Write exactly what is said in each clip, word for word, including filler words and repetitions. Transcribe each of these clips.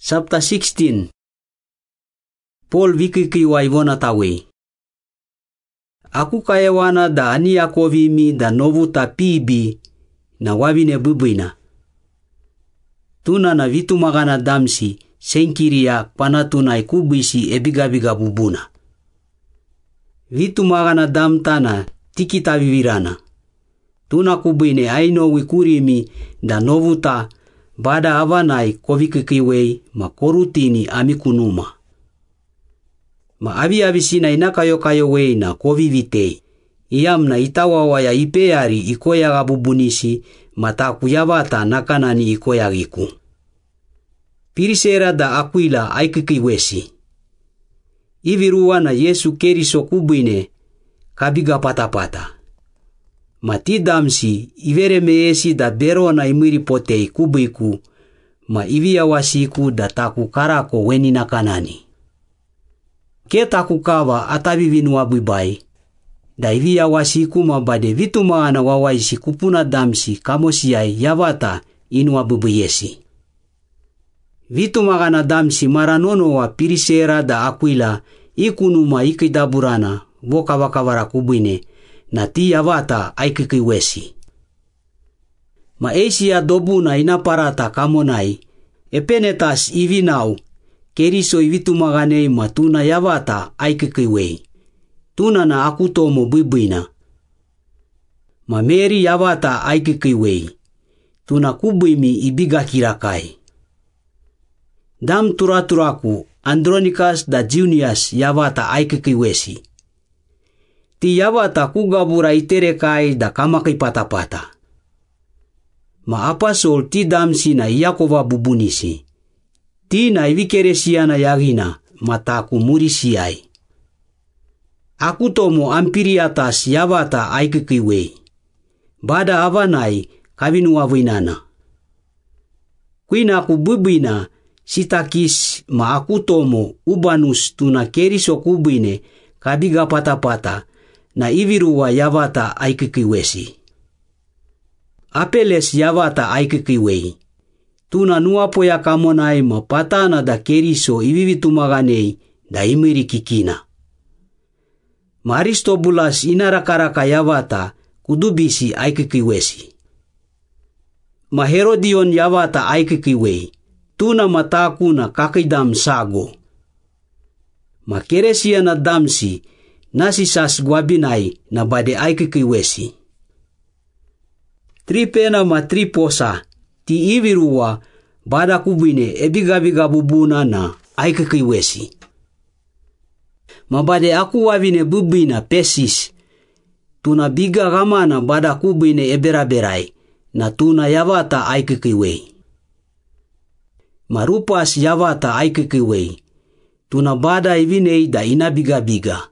Chapter sixteen. Paul vikiki wa ivona tawe. Aku kayewana da ani akovimi da novuta pibi na wabine bubuina. Tuna na vitu magana damsi senkiria panatuna ikubisi ebigabiga bubuna. Vitu magana damtana tikita vivirana. Tuna kubuine aino wikurimi da novuta bada avanai kovikikiwei ma korutini amikunuma. Ma abi abisina inakayo kayo wei na kovivitei. Iyam na itawawaya ipeari ikoyaga bubunisi mataku yavata nakanani ikoyagiku. Pirisera da Aquila aikikiwesi. Iviruwa na Yesu keriso kubuine kabiga patapata. Mati damsi ivere meesi da bero na imiri potei kubiku ma ivia wasiku da taku karako weni nakanani. Ke taku kawa atabivinu abubai da ivia wasiku mabade vitu maana wawaisi kupuna damsi kamosiai yavata inu abubuyesi. Vitu magana damsi maranono wa Pirisera da Aquila ikunuma ikidaburana voka wakawara kubuine na ti yavata aikikiwesi. Ma eisia dobuna inaparata kamonai epenetas ivinau keriso ivitu maganei matuna yavata aikikiwei. Tuna na akutomo bubuina. Ma meri yavata aikikiwei. Tuna kubuimi ibiga kirakai. Dam turaturaku Andronicus da Junius yavata aikikiwesi. Ti yavata kugabura iterekai da kamakai patapata. Ma apasol ti damsi na Yakova bubunisi. Ti na ivikeresiana yagina mataku murisiai. Aku tomo ampiriatas yavata aikikiwei. Bada avanai kavinu avinana. Kuina aku bubuina sitakis ma aku tomo ubanus tuna keriso kubuine kabiga patapata na iviruwa yavata aikikiwesi. Apeles yavata aikikiwei. Tuna nuapo ya kamonai ma patana da keriso ivivitumaganei da imiri kikina. Ma Aristobulas inarakaraka yavata kudubisi aikikiwesi. Ma Herodion yavata aikikiwei. Tuna mataku na kakidam sago. Ma keresia na damsi nasisas guabinai na bade aikikiwesi. Tripena ma triposa ti iviruwa bada kubuine ebigabiga bubuna na aikikiwesi. Ma bade aku wavine bubina pesis. Tuna biga gamana bada kubuine eberaberai na tuna yavata aikikiwei. Marupas yavata aikikiwei. Tuna bada ivinei da inabiga-biga.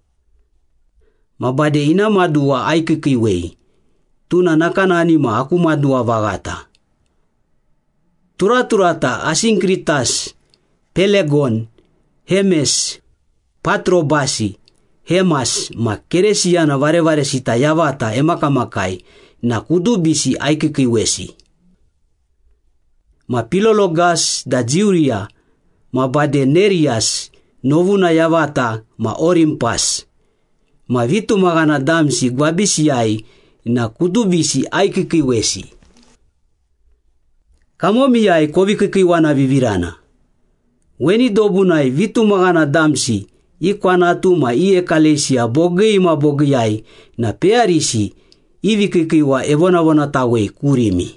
Mabade ina madua aikikiwei. Tuna nakanani ma aku madua vagata. Turaturata Asinkritas, Pelegon, Hemes, Patrobasi, Hemas ma keresiana varevare sita yavata emakamakai na kudubisi aikikiwesi. Ma Pilologas da Juria, ma bade Nerias, novuna yavata ma Orimpas. Ma vitu magana damsi guabisiai na kudubisi aikikiwesi. Kamomiai kovikikiwana vivirana. Weni dobunai vitu magana damsi ikwanatu ma iye kalesia bogei ma bogeiai na pearisi ivikikiwa evonavona tawei kurimi.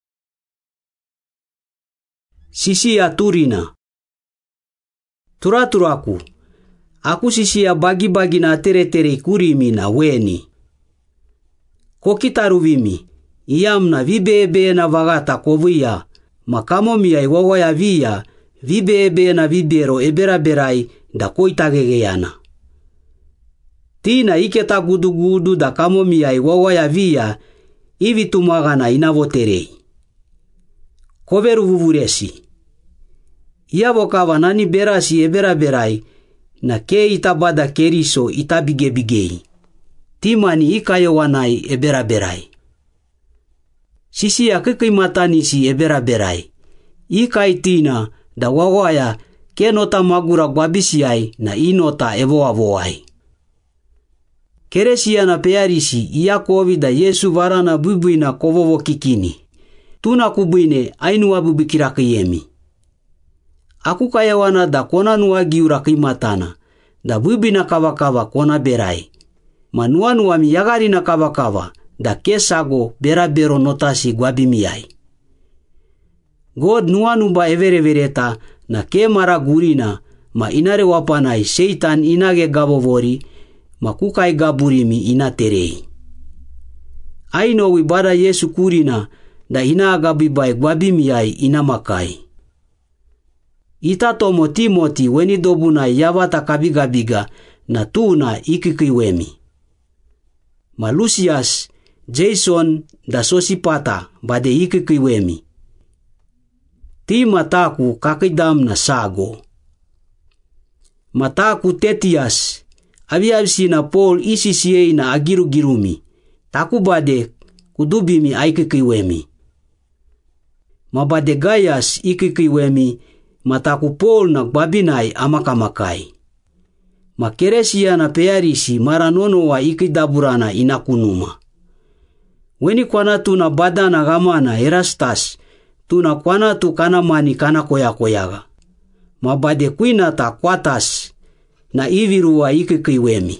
Sisia turina. Turaturaku. Aku sisia bagi-bagi na tere-tere kurimi na weni. Kokitaruvimi. Iyam na vibebe na vagata kovuia. Makamomia iwawaya via. Vibebe na vibero eberaberai da koitagegeana. Tina iketa gudu-gudu da kamomia iwawaya via. Ivitumagana inavoterei. Koveru vuvuresi. Iavokava nani berasi eberaberai na ke itabada keriso itabige-bigei. Timani ikayowanai eberaberai. Sisia kikimatanisi eberaberai. Ikai tina da wawaya ke nota magura gwabisiai na inota evoavoai. Keresia na pearisi Iakovi da Yesu varana bubuina kovovo kikini. Tuna kubuine ainua bubikirakiemi. Aku kayawana da kona nua giurakimatana, da bubina kava-kava kona berai. Manua nua miyagari na kava-kava, da kesago berabero notasi gwabimiai. God nua nuba everevereta na ke mara gurina ma inare wapanai Seitan inage gabovori ma kukai gaburimi inaterei. Aino wibada Yesu kurina da ina agabibai gwabimiai inamakai. Ita tomo Timoti weni dobuna yavata kabigabiga na tuna ikikiwemi. Ma Lucius, Jason da Sosipata bade ikikiwemi. Ti mataku kakidam na sago. Mataku Tetias, aviavsi na Paul isisiei na agiru-girumi. Taku bade kudubimi aikikiwemi. Mabade Gaius ikikiwemi, mataku Paul na gbabinai amakamakai. Makeresia na pearisi maranono wa ikidaburana inakunuma. Weni kwana tuna badana gamana Erastas, tuna kwana tu kana mani kana koya-koyaga. Mabade kuina ta Kwatas na iviru wa ikikiwemi.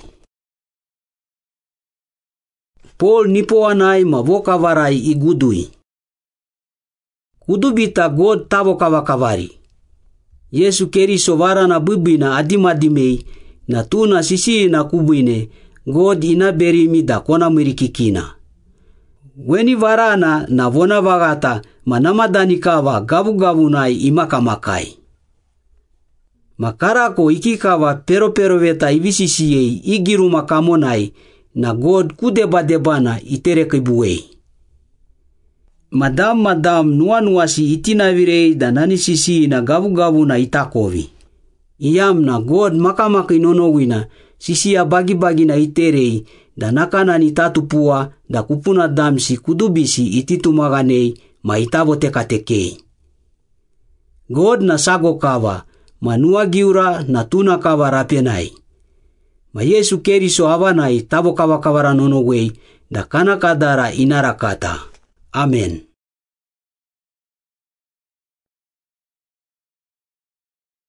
Paul nipoanai mavoka varai igudui. Kudubita God tavo kava-kavari. Yesu Keriso varana bubina adimadimei na tuna sisi na kubuine God inaberimi da kona mirikikina. Weni varana na vona vagata manamadanikava gavu-gavunai imakamakai. Makarako ikikava pero-pero veta ivisisiei igiru makamonai na God kudeba-debana iterekibuei. Madam madam nuanuasi itinavirei da nanisisi na gavu-gavu na itakovi. Iyam na God makamaki nonowina sisia bagi-bagi na iterei da nakana nitatupua da kupuna damsi kudubisi ititumaganei ma itavo teka-tekei. God na sago kava manua giura na tuna kava rapenai. Ma Yesu Keriso avanai tavo kava-kavara nonowei da kana kadara inarakata. Amen.